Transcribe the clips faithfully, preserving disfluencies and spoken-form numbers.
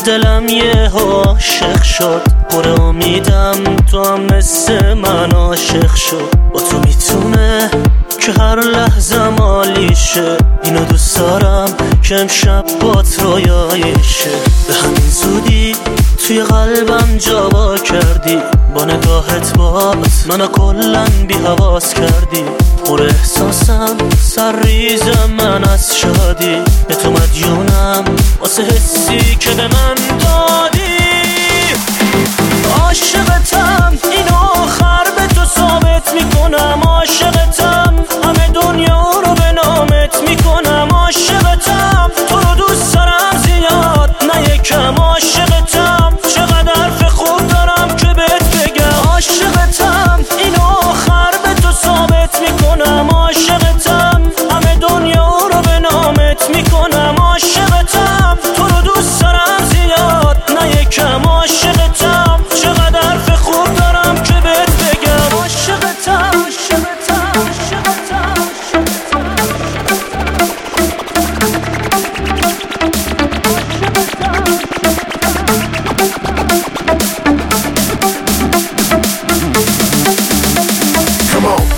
دلم یه عاشق شد، پر امیدم تو هم مثل من عاشق شد. با تو میتونه که هر لحظه مالی شه، اینو دوست دارم که امشب بات رویایشه. به همین زودی توی قلبم جا با کردی، با نگاهت بات منو کلن بی حواس کردی. پر احساسم سر ریزم من از شادی، به تو مدیونم واسه حسی که به من دادی. عاشقتم اینو آخر به تو ثابت میکنم، عاشقتم همه دنیا رو به نامت میکنم. عاشقتم تو رو دوست دارم زیاد نه یکم، عاشقتم چقدر حرف خوب دارم که بهت بگم. عاشقتم اینو آخر به تو ثابت میکنم، عاشقتم همه دنیا رو به نامت میکنم. عاشقتم تو رو دوست دارم زیاد نه یکم، عاشقتم چقدر حرف خوب دارم که بهت بگم. عاشقتم عاشقتم عاشقتم Come on.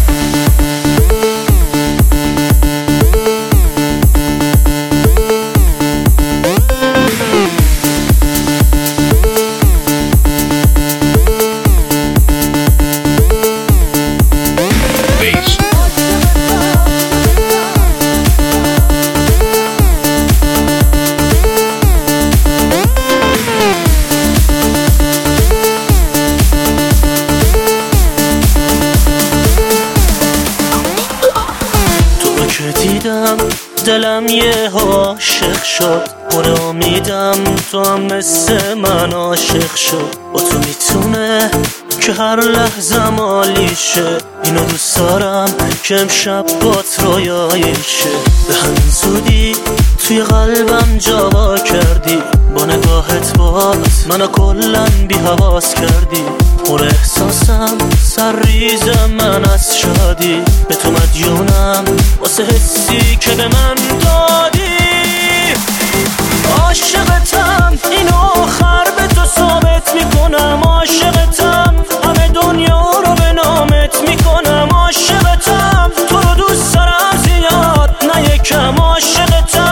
که دیدم دلم یه عاشق شد، پر امیدم تو هم مثل من عاشق شد. با تو میتونه که هر لحظه مالی شه، اینو دوست دارم که امشب بات رویایشه. به همین زودی توی قلبم جا با کردی، با نگاهت بات منو کلن بی حواس کردی. پر احساسم سر ریزم من از شادی، به تو مدیونم واسه حسی که به من دادی. عاشقتم اینو آخر به تو ثابت میکنم، عاشقتم همه دنیا رو به نامت میکنم. عاشقتم تو رو دوست دارم زیاد نه یکم، عاشقتم